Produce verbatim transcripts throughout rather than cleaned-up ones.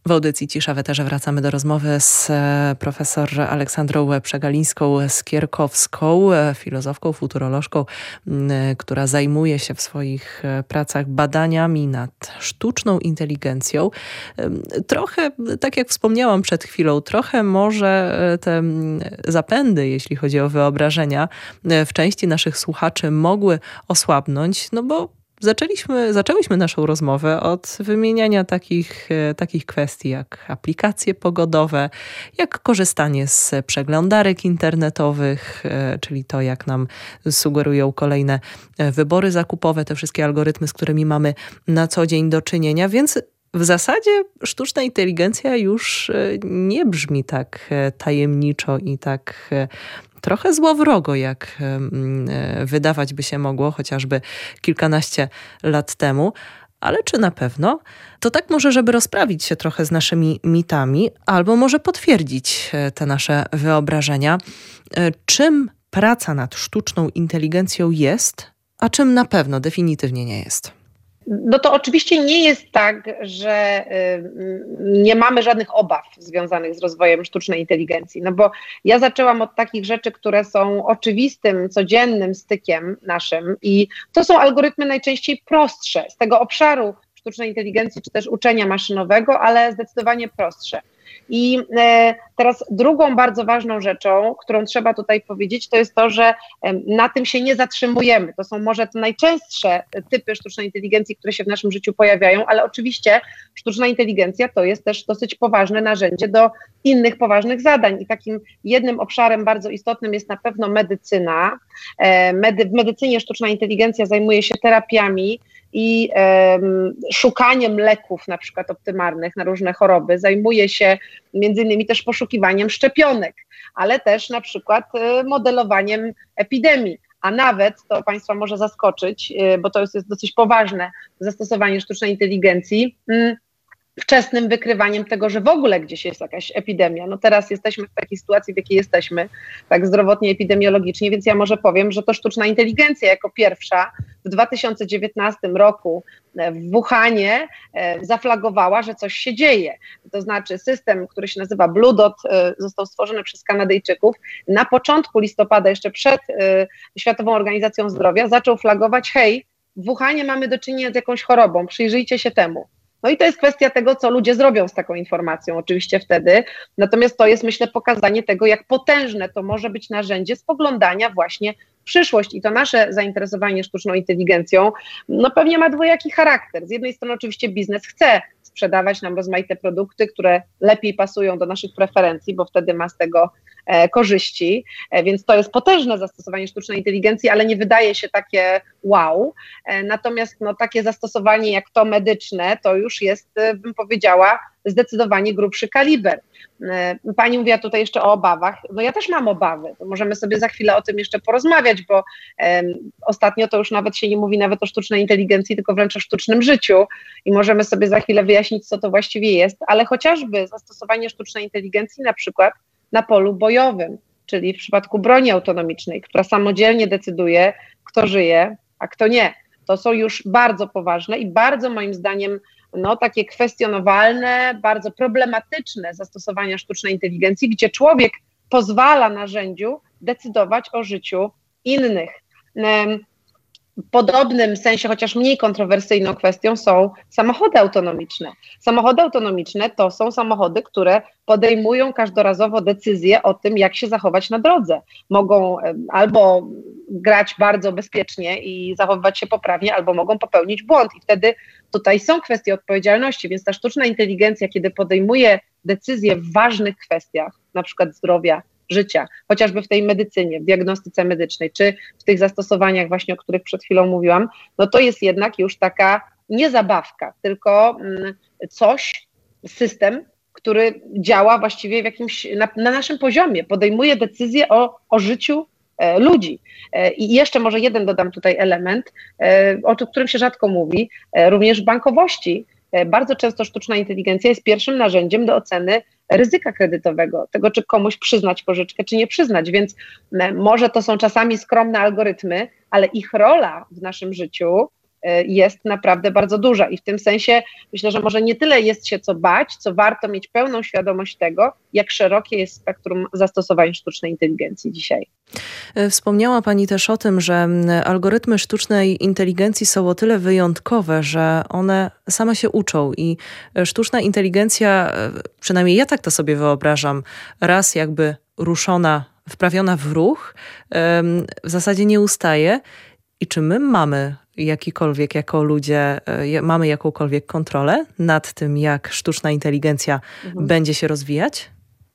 W audycji Cisza w Eterze wracamy do rozmowy z profesor Aleksandrą Przegalińską-Skierkowską, filozofką, futurolożką, która zajmuje się w swoich pracach badaniami nad sztuczną inteligencją. Trochę, tak jak wspomniałam przed chwilą, trochę może te zapędy, jeśli chodzi o wyobrażenia, w części naszych słuchaczy mogły osłabnąć, no bo Zaczęliśmy, zaczęłyśmy naszą rozmowę od wymieniania takich, takich kwestii jak aplikacje pogodowe, jak korzystanie z przeglądarek internetowych, czyli to, jak nam sugerują kolejne wybory zakupowe, te wszystkie algorytmy, z którymi mamy na co dzień do czynienia, więc w zasadzie sztuczna inteligencja już nie brzmi tak tajemniczo i tak trochę złowrogo, jak wydawać by się mogło, chociażby kilkanaście lat temu. Ale czy na pewno? To tak może, żeby rozprawić się trochę z naszymi mitami, albo może potwierdzić te nasze wyobrażenia. Czym praca nad sztuczną inteligencją jest, a czym na pewno definitywnie nie jest? No to oczywiście nie jest tak, że nie mamy żadnych obaw związanych z rozwojem sztucznej inteligencji, no bo ja zaczęłam od takich rzeczy, które są oczywistym, codziennym stykiem naszym i to są algorytmy najczęściej prostsze z tego obszaru sztucznej inteligencji czy też uczenia maszynowego, ale zdecydowanie prostsze. I teraz drugą bardzo ważną rzeczą, którą trzeba tutaj powiedzieć, to jest to, że na tym się nie zatrzymujemy. To są może te najczęstsze typy sztucznej inteligencji, które się w naszym życiu pojawiają, ale oczywiście sztuczna inteligencja to jest też dosyć poważne narzędzie do innych poważnych zadań. I takim jednym obszarem bardzo istotnym jest na pewno medycyna. Medy- w medycynie sztuczna inteligencja zajmuje się terapiami i um, szukaniem leków na przykład optymalnych na różne choroby, zajmuje się między innymi też poszukiwaniem szczepionek, ale też na przykład y, modelowaniem epidemii, a nawet, to Państwa może zaskoczyć, y, bo to jest, jest dosyć poważne zastosowanie sztucznej inteligencji, y, wczesnym wykrywaniem tego, że w ogóle gdzieś jest jakaś epidemia. No teraz jesteśmy w takiej sytuacji, w jakiej jesteśmy, tak zdrowotnie, epidemiologicznie, więc ja może powiem, że to sztuczna inteligencja jako pierwsza w dwa tysiące dziewiętnastym roku w Wuhanie zaflagowała, że coś się dzieje. To znaczy system, który się nazywa Blue Dot, został stworzony przez Kanadyjczyków. Na początku listopada, jeszcze przed Światową Organizacją Zdrowia, zaczął flagować, hej, w Wuhanie mamy do czynienia z jakąś chorobą, przyjrzyjcie się temu. No i to jest kwestia tego, co ludzie zrobią z taką informacją oczywiście wtedy, natomiast to jest, myślę, pokazanie tego, jak potężne to może być narzędzie spoglądania właśnie w przyszłość i to nasze zainteresowanie sztuczną inteligencją, no pewnie ma dwojaki charakter. Z jednej strony oczywiście biznes chce sprzedawać nam rozmaite produkty, które lepiej pasują do naszych preferencji, bo wtedy ma z tego e, korzyści, e, więc to jest potężne zastosowanie sztucznej inteligencji, ale nie wydaje się takie wow, e, natomiast no, takie zastosowanie jak to medyczne, to już jest, e, bym powiedziała, zdecydowanie grubszy kaliber. E, Pani mówiła tutaj jeszcze o obawach, no ja też mam obawy, to możemy sobie za chwilę o tym jeszcze porozmawiać, bo e, ostatnio to już nawet się nie mówi nawet o sztucznej inteligencji, tylko wręcz o sztucznym życiu i możemy sobie za chwilę wyjaśnić, co to właściwie jest, ale chociażby zastosowanie sztucznej inteligencji na przykład na polu bojowym, czyli w przypadku broni autonomicznej, która samodzielnie decyduje, kto żyje, a kto nie. To są już bardzo poważne i bardzo moim zdaniem no, takie kwestionowalne, bardzo problematyczne zastosowania sztucznej inteligencji, gdzie człowiek pozwala narzędziu decydować o życiu innych. W podobnym sensie, chociaż mniej kontrowersyjną kwestią są samochody autonomiczne. Samochody autonomiczne to są samochody, które podejmują każdorazowo decyzje o tym, jak się zachować na drodze. Mogą albo grać bardzo bezpiecznie i zachowywać się poprawnie, albo mogą popełnić błąd i wtedy tutaj są kwestie odpowiedzialności, więc ta sztuczna inteligencja, kiedy podejmuje decyzje w ważnych kwestiach, na przykład zdrowia, życia, chociażby w tej medycynie, w diagnostyce medycznej, czy w tych zastosowaniach właśnie, o których przed chwilą mówiłam, no to jest jednak już taka nie zabawka, tylko coś, system, który działa właściwie w jakimś, na, na naszym poziomie, podejmuje decyzje o, o życiu e, ludzi. E, I jeszcze może jeden dodam tutaj element, e, o którym się rzadko mówi, e, również w bankowości. E, bardzo często sztuczna inteligencja jest pierwszym narzędziem do oceny ryzyka kredytowego, tego, czy komuś przyznać pożyczkę, czy nie przyznać, więc może to są czasami skromne algorytmy, ale ich rola w naszym życiu jest naprawdę bardzo duża i w tym sensie myślę, że może nie tyle jest się co bać, co warto mieć pełną świadomość tego, jak szerokie jest spektrum zastosowań sztucznej inteligencji dzisiaj. Wspomniała Pani też o tym, że algorytmy sztucznej inteligencji są o tyle wyjątkowe, że one same się uczą i sztuczna inteligencja, przynajmniej ja tak to sobie wyobrażam, raz jakby ruszona, wprawiona w ruch, w zasadzie nie ustaje. I czy my mamy jakikolwiek jako ludzie, mamy jakąkolwiek kontrolę nad tym, jak sztuczna inteligencja mhm. będzie się rozwijać?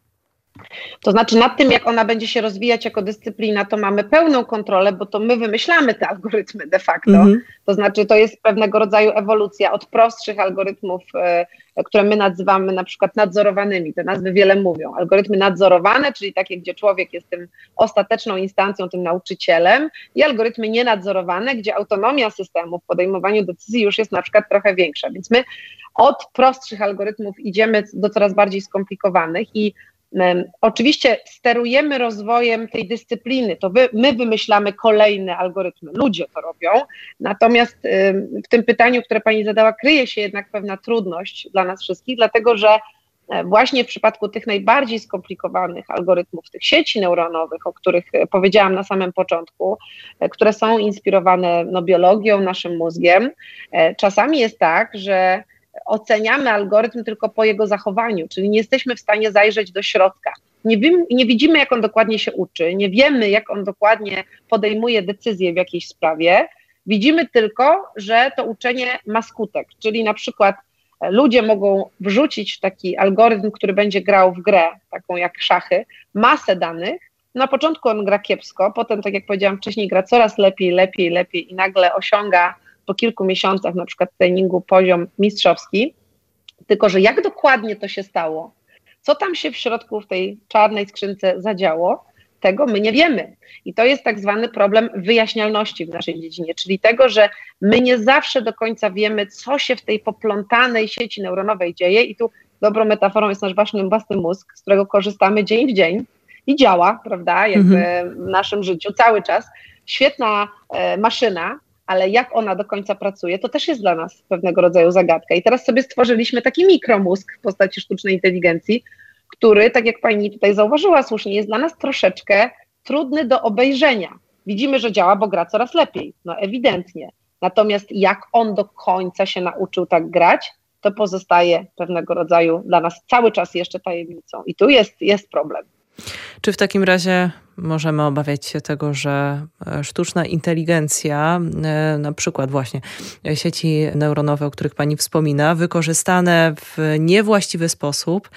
To znaczy nad tym, jak ona będzie się rozwijać jako dyscyplina, to mamy pełną kontrolę, bo to my wymyślamy te algorytmy de facto. Mhm. To znaczy to jest pewnego rodzaju ewolucja od prostszych algorytmów, e, które my nazywamy na przykład nadzorowanymi. Te nazwy wiele mówią. Algorytmy nadzorowane, czyli takie, gdzie człowiek jest tym ostateczną instancją, tym nauczycielem, i algorytmy nienadzorowane, gdzie autonomia systemu w podejmowaniu decyzji już jest na przykład trochę większa. Więc my od prostszych algorytmów idziemy do coraz bardziej skomplikowanych i oczywiście sterujemy rozwojem tej dyscypliny, to wy, my wymyślamy kolejne algorytmy, ludzie to robią, natomiast w tym pytaniu, które Pani zadała, kryje się jednak pewna trudność dla nas wszystkich, dlatego że właśnie w przypadku tych najbardziej skomplikowanych algorytmów, tych sieci neuronowych, o których powiedziałam na samym początku, które są inspirowane no, biologią, naszym mózgiem, czasami jest tak, że oceniamy algorytm tylko po jego zachowaniu, czyli nie jesteśmy w stanie zajrzeć do środka. Nie, wi- nie widzimy, jak on dokładnie się uczy, nie wiemy, jak on dokładnie podejmuje decyzje w jakiejś sprawie, widzimy tylko, że to uczenie ma skutek, czyli na przykład ludzie mogą wrzucić taki algorytm, który będzie grał w grę, taką jak szachy, masę danych. Na początku on gra kiepsko, potem, tak jak powiedziałam wcześniej, gra coraz lepiej, lepiej, lepiej i nagle osiąga po kilku miesiącach na przykład treningu poziom mistrzowski, tylko że jak dokładnie to się stało, co tam się w środku w tej czarnej skrzynce zadziało, tego my nie wiemy. I to jest tak zwany problem wyjaśnialności w naszej dziedzinie, czyli tego, że my nie zawsze do końca wiemy, co się w tej poplątanej sieci neuronowej dzieje i tu dobrą metaforą jest nasz własny, własny mózg, z którego korzystamy dzień w dzień i działa, prawda, jakby mhm. w naszym życiu cały czas. Świetna e, maszyna, ale jak ona do końca pracuje, to też jest dla nas pewnego rodzaju zagadka. I teraz sobie stworzyliśmy taki mikromózg w postaci sztucznej inteligencji, który, tak jak Pani tutaj zauważyła słusznie, jest dla nas troszeczkę trudny do obejrzenia. Widzimy, że działa, bo gra coraz lepiej, no ewidentnie. Natomiast jak on do końca się nauczył tak grać, to pozostaje pewnego rodzaju dla nas cały czas jeszcze tajemnicą. I tu jest, jest problem. Czy w takim razie możemy obawiać się tego, że sztuczna inteligencja, na przykład właśnie sieci neuronowe, o których Pani wspomina, wykorzystane w niewłaściwy sposób,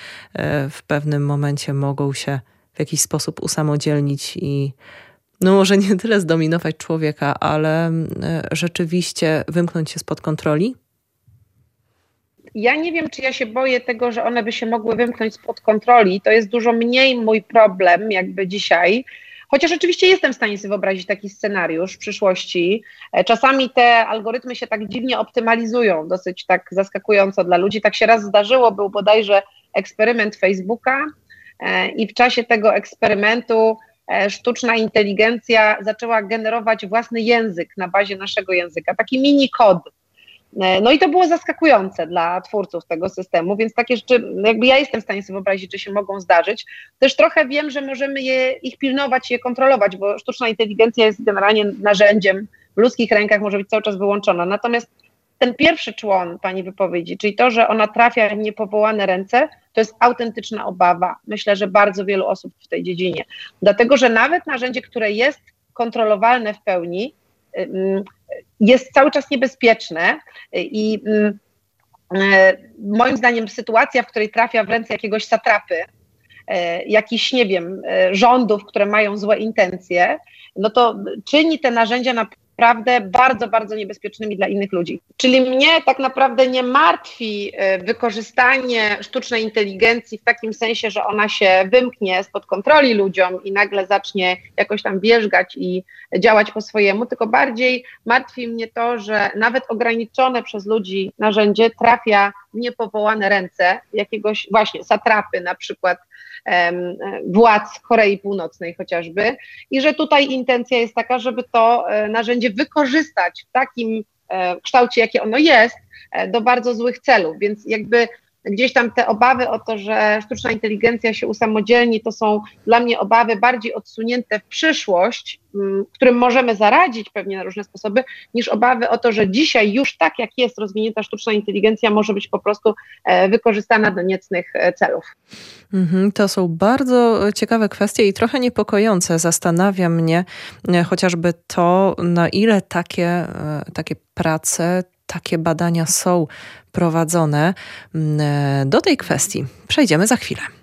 w pewnym momencie mogą się w jakiś sposób usamodzielnić i no może nie tyle zdominować człowieka, ale rzeczywiście wymknąć się spod kontroli? Ja nie wiem, czy ja się boję tego, że one by się mogły wymknąć spod kontroli. To jest dużo mniej mój problem jakby dzisiaj, chociaż oczywiście jestem w stanie sobie wyobrazić taki scenariusz w przyszłości. Czasami te algorytmy się tak dziwnie optymalizują, dosyć tak zaskakująco dla ludzi. Tak się raz zdarzyło, był bodajże eksperyment Facebooka i w czasie tego eksperymentu sztuczna inteligencja zaczęła generować własny język na bazie naszego języka, taki mini kod. No i to było zaskakujące dla twórców tego systemu, więc takie rzeczy, jakby ja jestem w stanie sobie wyobrazić, że się mogą zdarzyć. Też trochę wiem, że możemy je, ich pilnować, je kontrolować, bo sztuczna inteligencja jest generalnie narzędziem, w ludzkich rękach może być cały czas wyłączona. Natomiast ten pierwszy człon Pani wypowiedzi, czyli to, że ona trafia w niepowołane ręce, to jest autentyczna obawa. Myślę, że bardzo wielu osób w tej dziedzinie. Dlatego, że nawet narzędzie, które jest kontrolowalne w pełni, jest cały czas niebezpieczne i moim zdaniem sytuacja, w której trafia w ręce jakiegoś satrapy, jakichś, nie wiem, rządów, które mają złe intencje, no to czyni te narzędzia naprawdę bardzo, bardzo niebezpiecznymi dla innych ludzi. Czyli mnie tak naprawdę nie martwi wykorzystanie sztucznej inteligencji w takim sensie, że ona się wymknie spod kontroli ludziom i nagle zacznie jakoś tam wierzgać i działać po swojemu, tylko bardziej martwi mnie to, że nawet ograniczone przez ludzi narzędzie trafia w niepowołane ręce jakiegoś właśnie satrapy, na przykład um, władz Korei Północnej chociażby, i że tutaj intencja jest taka, żeby to narzędzie wykorzystać w takim w kształcie, jakie ono jest, do bardzo złych celów, więc jakby gdzieś tam te obawy o to, że sztuczna inteligencja się usamodzielni, to są dla mnie obawy bardziej odsunięte w przyszłość, którym możemy zaradzić pewnie na różne sposoby, niż obawy o to, że dzisiaj już tak jak jest rozwinięta sztuczna inteligencja może być po prostu wykorzystana do niecnych celów. Mhm, to są bardzo ciekawe kwestie i trochę niepokojące. Zastanawia mnie chociażby to, na ile takie, takie prace, takie badania są prowadzone. Do tej kwestii przejdziemy za chwilę.